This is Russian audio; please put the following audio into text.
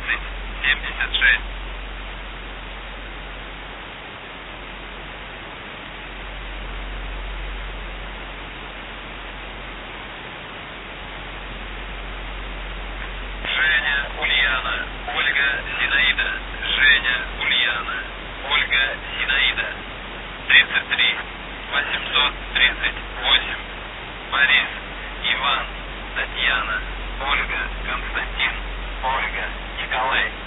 76. Женя, Ульяна, Ольга, Зинаида. Женя, Ульяна, Ольга, Зинаида. 33 838. Борис, Иван, Татьяна, Ольга, Константин, Ольга, Николай.